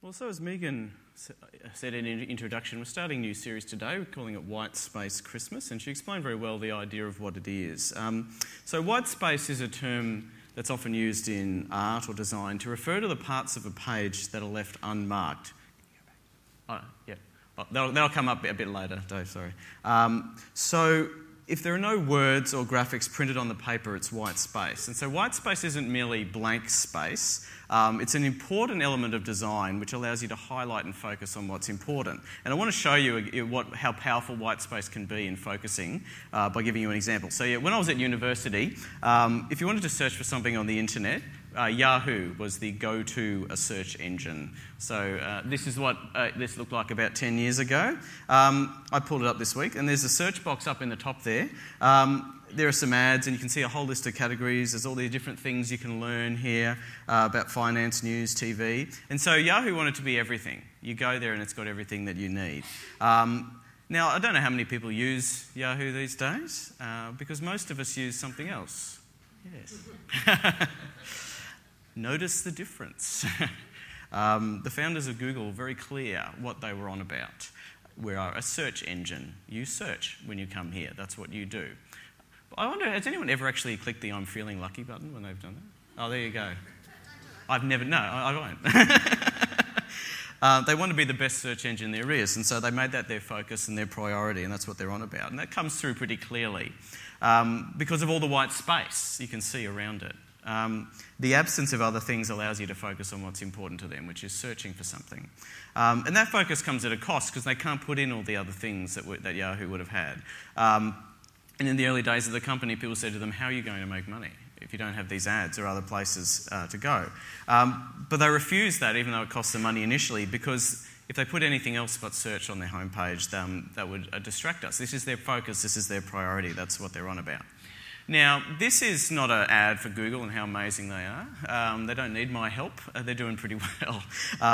Well, so as Megan said in the introduction, we're starting a new series today. We're calling it White Space Christmas, and she explained very well the idea of what it is. So white space is a term that's often used in art or design to refer to the parts of a page that are left unmarked. They'll come up a bit later, Dave, sorry. So if there are no words or graphics printed on the paper, it's white space. And so white space isn't merely blank space. It's an important element of design which allows you to highlight and focus on what's important. And I want to show you how powerful white space can be in focusing by giving you an example. So when I was at university, if you wanted to search for something on the internet, Yahoo was the go-to search engine. So this is what this looked like about 10 years ago. I pulled it up this week, and there's a search box up in the top there. There are some ads, and you can see a whole list of categories. There's all these different things you can learn here about finance, news, TV. And so Yahoo wanted to be everything. You go there and it's got everything that you need. Now, I don't know how many people use Yahoo these days, because most of us use something else. Yes. Notice the difference. The founders of Google were very clear what they were on about. We are a search engine. You search when you come here. That's what you do. I wonder, has anyone ever actually clicked the I'm feeling lucky button when they've done that? Oh, there you go. I won't. They want to be the best search engine there is, and so they made that their focus and their priority, and that's what they're on about. And that comes through pretty clearly because of all the white space you can see around it. The absence of other things allows you to focus on what's important to them, which is searching for something. And that focus comes at a cost because they can't put in all the other things that Yahoo would have had. And in the early days of the company, people said to them, how are you going to make money if you don't have these ads or other places to go? But they refused that, even though it cost them money initially, because if they put anything else but search on their homepage, that would distract us. This is their focus, this is their priority, that's what they're on about. Now, this is not an ad for Google and how amazing they are. They don't need my help. They're doing pretty well.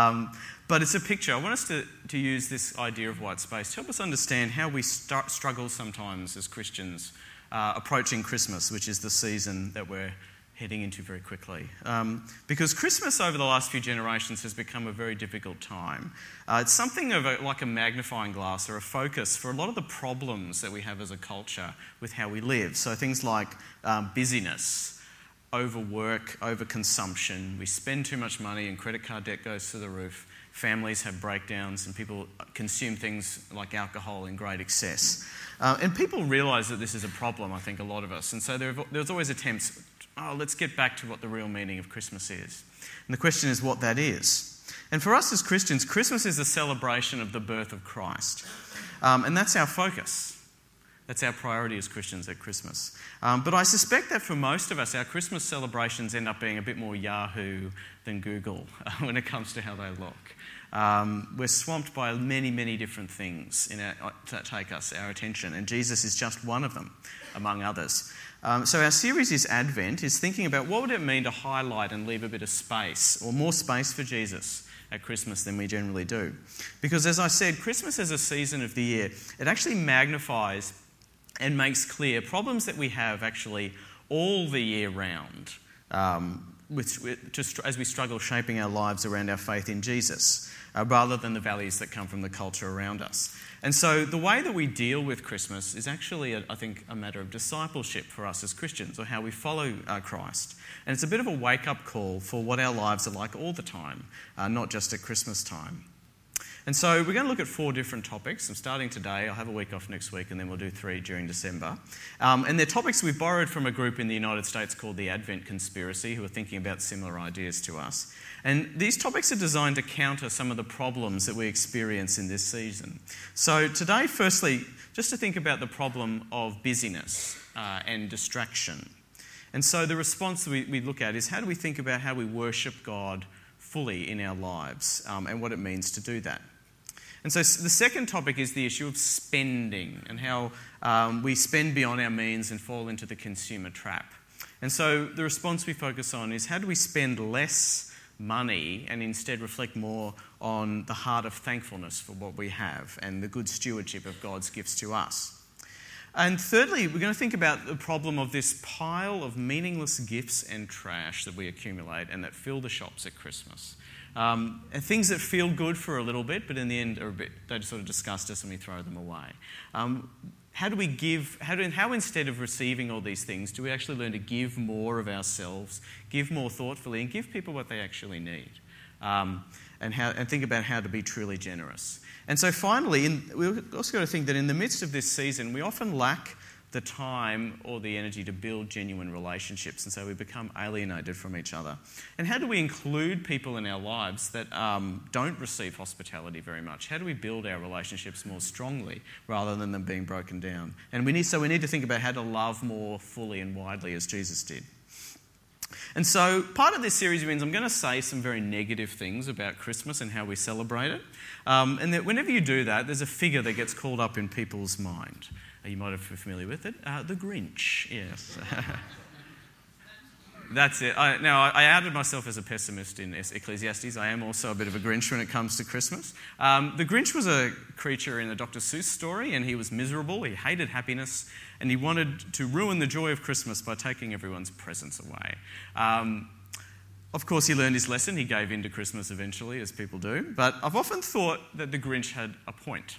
But it's a picture. I want us to use this idea of white space to help us understand how we struggle sometimes as Christians approaching Christmas, which is the season that we're heading into very quickly. Because Christmas over the last few generations has become a very difficult time. It's something of like a magnifying glass or a focus for a lot of the problems that we have as a culture with how we live. So things like busyness, overwork, overconsumption. We spend too much money and credit card debt goes through the roof. Families have breakdowns and people consume things like alcohol in great excess. And people realise that this is a problem, I think, a lot of us. And so there's always attempts, let's get back to what the real meaning of Christmas is. And the question is what that is. And for us as Christians, Christmas is a celebration of the birth of Christ. And that's our focus. That's our priority as Christians at Christmas. But I suspect that for most of us, our Christmas celebrations end up being a bit more Yahoo than Google when it comes to how they look. We're swamped by many, many different things that take our attention, and Jesus is just one of them, among others. So our series is Advent, is thinking about what would it mean to highlight and leave a bit of space, or more space for Jesus at Christmas than we generally do. Because as I said, Christmas as a season of the year, it actually magnifies and makes clear problems that we have actually all the year round as we struggle shaping our lives around our faith in Jesus, rather than the values that come from the culture around us. And so the way that we deal with Christmas is actually, I think, a matter of discipleship for us as Christians, or how we follow Christ. And it's a bit of a wake-up call for what our lives are like all the time, not just at Christmas time. And so we're going to look at 4 different topics. I'm starting today. I'll have a week off next week, and then we'll do 3 during December. And they're topics we've borrowed from a group in the United States called the Advent Conspiracy, who are thinking about similar ideas to us. And these topics are designed to counter some of the problems that we experience in this season. So today, firstly, just to think about the problem of busyness and distraction. And so the response we look at is, how do we think about how we worship God fully in our lives and what it means to do that? And so the second topic is the issue of spending and how we spend beyond our means and fall into the consumer trap. And so the response we focus on is, how do we spend less money and instead reflect more on the heart of thankfulness for what we have and the good stewardship of God's gifts to us? And thirdly, we're going to think about the problem of this pile of meaningless gifts and trash that we accumulate and that fill the shops at Christmas. And things that feel good for a little bit, but in the end they sort of disgust us and we throw them away. How do we give, how instead of receiving all these things, do we actually learn to give more of ourselves, give more thoughtfully, and give people what they actually need? And think about how to be truly generous. And so finally, we've also got to think that in the midst of this season, we often lack the time or the energy to build genuine relationships, and so we become alienated from each other. And how do we include people in our lives that don't receive hospitality very much? How do we build our relationships more strongly rather than them being broken down? And we need to think about how to love more fully and widely as Jesus did. And so part of this series means I'm going to say some very negative things about Christmas and how we celebrate it. And that whenever you do that, there's a figure that gets called up in people's mind. You might be familiar with it. The Grinch, yes. That's it. I outed myself as a pessimist in Ecclesiastes. I am also a bit of a Grinch when it comes to Christmas. The Grinch was a creature in a Dr. Seuss story, and he was miserable, he hated happiness, and he wanted to ruin the joy of Christmas by taking everyone's presents away. Of course, he learned his lesson. He gave in to Christmas eventually, as people do. But I've often thought that the Grinch had a point.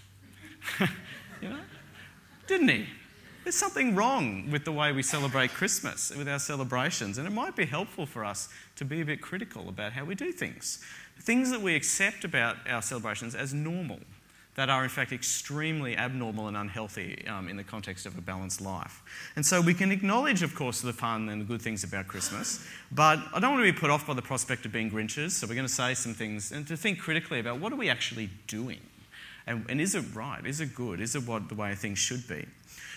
You know? Didn't he? There's something wrong with the way we celebrate Christmas, with our celebrations, and it might be helpful for us to be a bit critical about how we do things. Things that we accept about our celebrations as normal, that are in fact extremely abnormal and unhealthy in the context of a balanced life. And so we can acknowledge, of course, the fun and the good things about Christmas, but I don't want to be put off by the prospect of being Grinches, so we're going to say some things and to think critically about what are we actually doing? And is it right? Is it good? Is it the way things should be?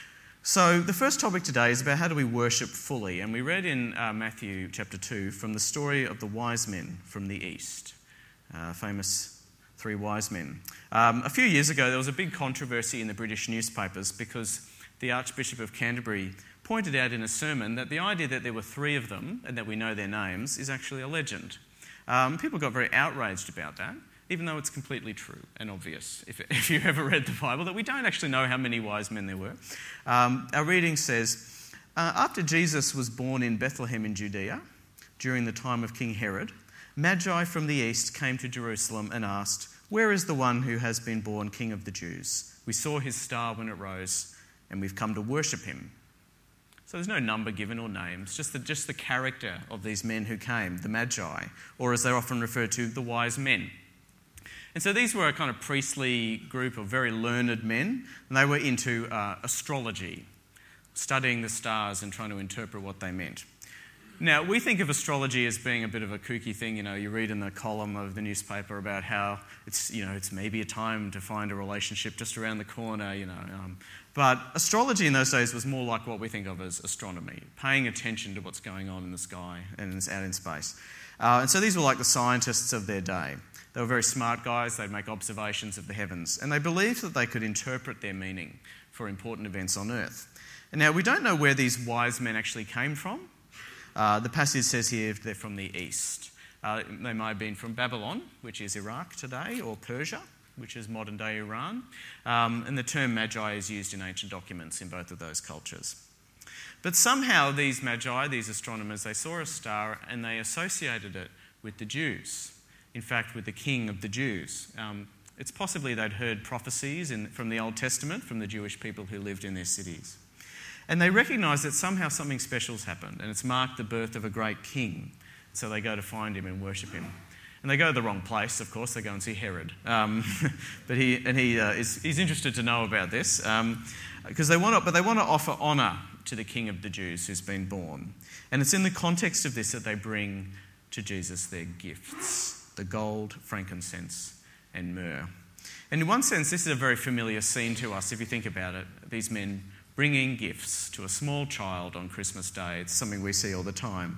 So the first topic today is about how do we worship fully. And we read in Matthew chapter 2 from the story of the wise men from the east, famous 3 wise men. A few years ago, there was a big controversy in the British newspapers because the Archbishop of Canterbury pointed out in a sermon that the idea that there were 3 of them and that we know their names is actually a legend. People got very outraged about that, even though it's completely true and obvious, if you ever read the Bible, that we don't actually know how many wise men there were. Our reading says, after Jesus was born in Bethlehem in Judea, during the time of King Herod, Magi from the east came to Jerusalem and asked, "Where is the one who has been born King of the Jews? We saw his star when it rose, and we've come to worship him." So there's no number given or names, just the character of these men who came, the Magi, or as they're often referred to, the wise men. And so these were a kind of priestly group of very learned men, and they were into astrology, studying the stars and trying to interpret what they meant. Now, we think of astrology as being a bit of a kooky thing. You know, you read in the column of the newspaper about how it's maybe a time to find a relationship just around the corner, But astrology in those days was more like what we think of as astronomy, paying attention to what's going on in the sky and out in space. And so these were like the scientists of their day. They were very smart guys. They'd make observations of the heavens. And they believed that they could interpret their meaning for important events on earth. And now, we don't know where these wise men actually came from. The passage says here they're from the east. They might have been from Babylon, which is Iraq today, or Persia, which is modern-day Iran. And the term magi is used in ancient documents in both of those cultures. But somehow these magi, these astronomers, they saw a star and they associated it with the Jews. In fact, with the king of the Jews. It's possibly they'd heard prophecies from the Old Testament from the Jewish people who lived in their cities. And they recognised that somehow something special's happened, and it's marked the birth of a great king. So they go to find him and worship him. And they go to the wrong place, of course. They go and see Herod. But he's interested to know about this because they want to offer honour to the king of the Jews who's been born. And it's in the context of this that they bring to Jesus their gifts, the gold, frankincense and myrrh. And in one sense, this is a very familiar scene to us if you think about it. These men bringing gifts to a small child on Christmas Day. It's something we see all the time.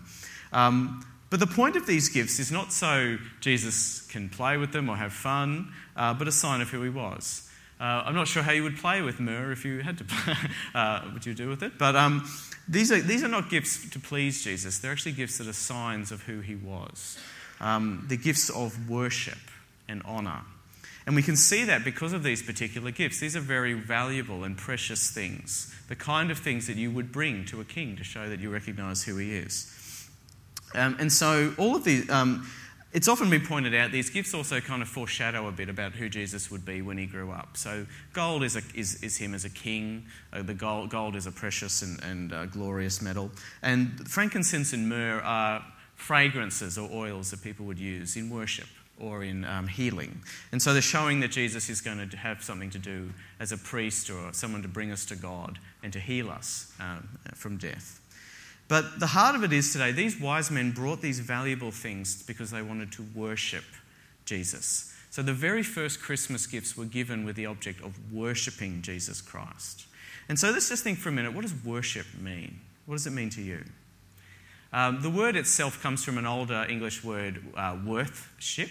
But the point of these gifts is not so Jesus can play with them or have fun, but a sign of who he was. I'm not sure how you would play with myrrh if you had to play. What you do with it? But these are not gifts to please Jesus. They're actually gifts that are signs of who he was. The gifts of worship and honour. And we can see that because of these particular gifts. These are very valuable and precious things, the kind of things that you would bring to a king to show that you recognise who he is. And so all of these, it's often been pointed out, these gifts also kind of foreshadow a bit about who Jesus would be when he grew up. So gold is him as a king. The gold is a precious and glorious metal. And frankincense and myrrh are fragrances or oils that people would use in worship or in healing. And so they're showing that Jesus is going to have something to do as a priest or someone to bring us to God and to heal us from death. But the heart of it is today, these wise men brought these valuable things because they wanted to worship Jesus. So the very first Christmas gifts were given with the object of worshipping Jesus Christ. And so let's just think for a minute, what does worship mean? What does it mean to you? The word itself comes from an older English word, worthship.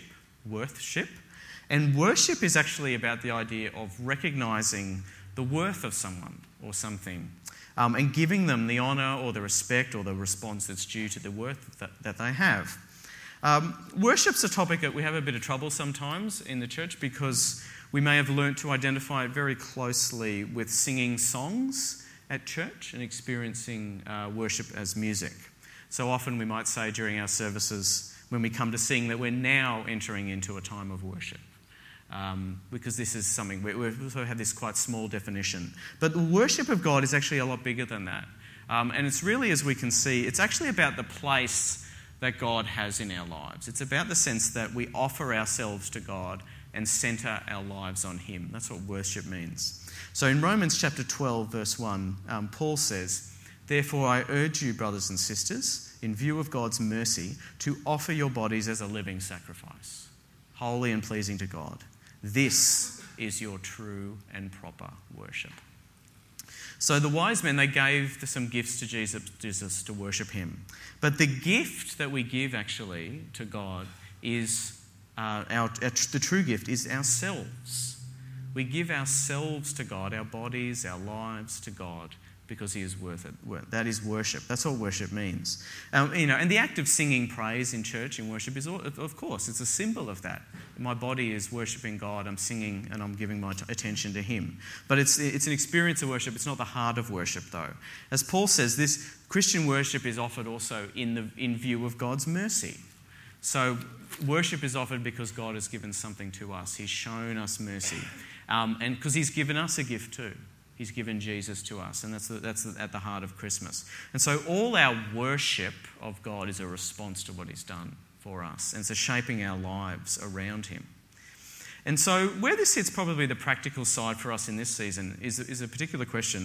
And worship is actually about the idea of recognising the worth of someone or something and giving them the honour or the respect or the response that's due to the worth that they have. Worship's a topic that we have a bit of trouble sometimes in the church because we may have learnt to identify it very closely with singing songs at church and experiencing worship as music. So often we might say during our services when we come to sing that we're now entering into a time of worship. Because this is something, we also have this quite small definition. But the worship of God is actually a lot bigger than that. And it's really, as we can see, it's actually about the place that God has in our lives. It's about the sense that we offer ourselves to God and centre our lives on him. That's what worship means. So in Romans chapter 12, verse 1, Paul says, "Therefore I urge you, brothers and sisters, in view of God's mercy, to offer your bodies as a living sacrifice, holy and pleasing to God. This is your true and proper worship." So the wise men, they gave some gifts to Jesus to worship him. But the gift that we give actually to God is, the true gift is ourselves. We give ourselves to God, our bodies, our lives to God, because he is worth it. That is worship. That's what worship means. And the act of singing praise in church, in worship, is, of course, it's a symbol of that. My body is worshipping God, I'm singing and I'm giving my attention to him. But it's an experience of worship. It's not the heart of worship, though. As Paul says, this Christian worship is offered also in view of God's mercy. So worship is offered because God has given something to us. He's shown us mercy. And because he's given us a gift too. He's given Jesus to us, and that's at the heart of Christmas. And so all our worship of God is a response to what he's done for us, and it's a shaping our lives around him. And so where this hits probably the practical side for us in this season is a particular question.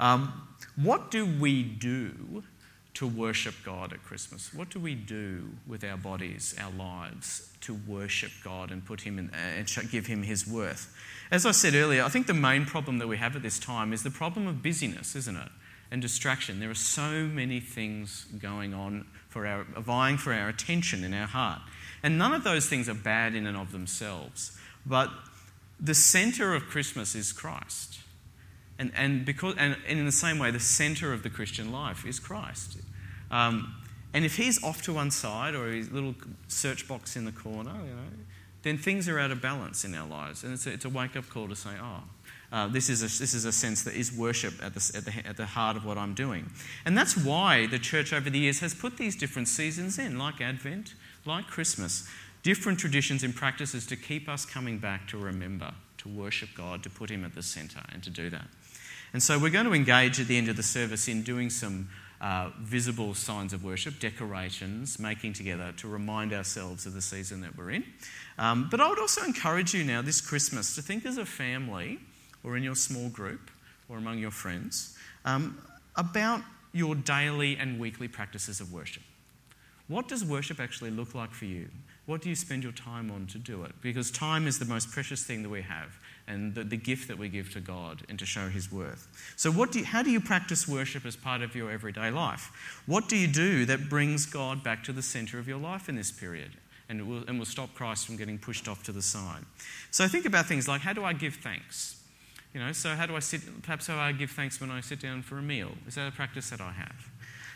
What do we do to worship God at Christmas? What do we do with our bodies, our lives, to worship God and put him in, and give him his worth? As I said earlier, I think the main problem that we have at this time is the problem of busyness, isn't it? And distraction. There are so many things going on vying for our attention in our heart. And none of those things are bad in and of themselves. But the centre of Christmas is Christ. And in the same way, the centre of the Christian life is Christ. And if he's off to one side or his little search box in the corner, then things are out of balance in our lives. And it's a wake-up call to say, this is a sense that is worship at the heart of what I'm doing. And that's why the church over the years has put these different seasons in, like Advent, like Christmas, different traditions and practices to keep us coming back to remember, to worship God, to put him at the centre and to do that. And so we're going to engage at the end of the service in doing some visible signs of worship, decorations, making together to remind ourselves of the season that we're in. But I would also encourage you now this Christmas to think as a family or in your small group or among your friends about your daily and weekly practices of worship. What does worship actually look like for you? What do you spend your time on to do it? Because time is the most precious thing that we have and the gift that we give to God and to show his worth. So how do you practice worship as part of your everyday life? What do you do that brings God back to the centre of your life in this period and will stop Christ from getting pushed off to the side? So think about things like, how do I give thanks? So how do I give thanks when I sit down for a meal? Is that a practice that I have?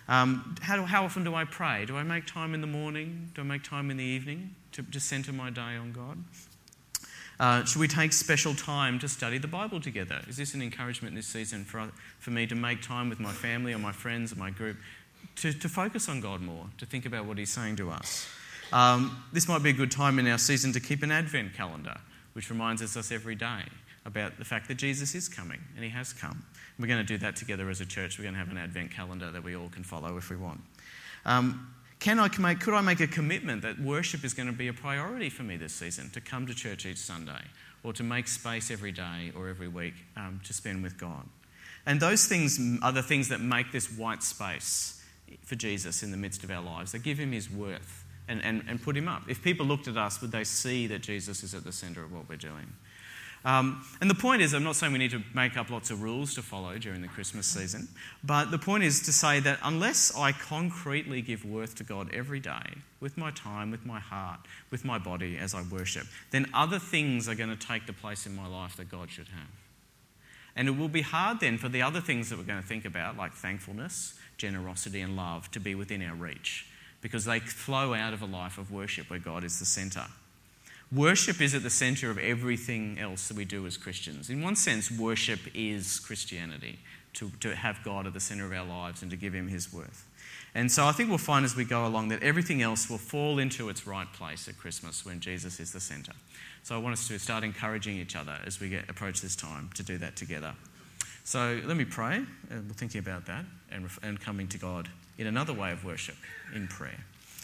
How often do I pray? Do I make time in the morning? Do I make time in the evening to centre my day on God? Should we take special time to study the Bible together? Is this an encouragement this season for me to make time with my family or my friends or my group to focus on God more, to think about what He's saying to us? This might be a good time in our season to keep an Advent calendar, which reminds us every day about the fact that Jesus is coming, and He has come. We're going to do that together as a church. We're going to have an Advent calendar that we all can follow if we want. Could I make a commitment that worship is going to be a priority for me this season, to come to church each Sunday, or to make space every day or every week to spend with God? And those things are the things that make this white space for Jesus in the midst of our lives. They give Him His worth and put Him up. If people looked at us, would they see that Jesus is at the centre of what we're doing? And the point is, I'm not saying we need to make up lots of rules to follow during the Christmas season, but the point is to say that unless I concretely give worth to God every day, with my time, with my heart, with my body as I worship, then other things are going to take the place in my life that God should have. And it will be hard then for the other things that we're going to think about, like thankfulness, generosity and love, to be within our reach, because they flow out of a life of worship where God is the centre. Worship is at the centre of everything else that we do as Christians. In one sense, worship is Christianity, to have God at the centre of our lives and to give Him His worth. And so I think we'll find as we go along that everything else will fall into its right place at Christmas when Jesus is the centre. So I want us to start encouraging each other as we approach this time to do that together. So let me pray. We're thinking about that and coming to God in another way of worship, in prayer.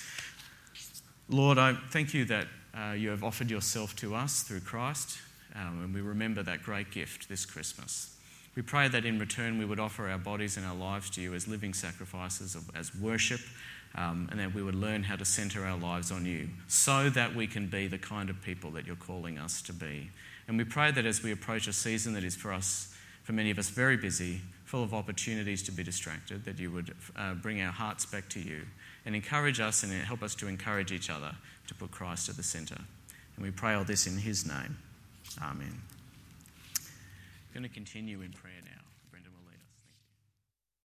Lord, I thank You that You have offered Yourself to us through Christ, and we remember that great gift this Christmas. We pray that in return we would offer our bodies and our lives to You as living sacrifices, as worship, and that we would learn how to centre our lives on You so that we can be the kind of people that You're calling us to be. And we pray that as we approach a season that is for many of us, very busy, full of opportunities to be distracted, that You would bring our hearts back to You and encourage us and help us to encourage each other to put Christ at the centre. And we pray all this in His name. Amen. I'm going to continue in prayer now.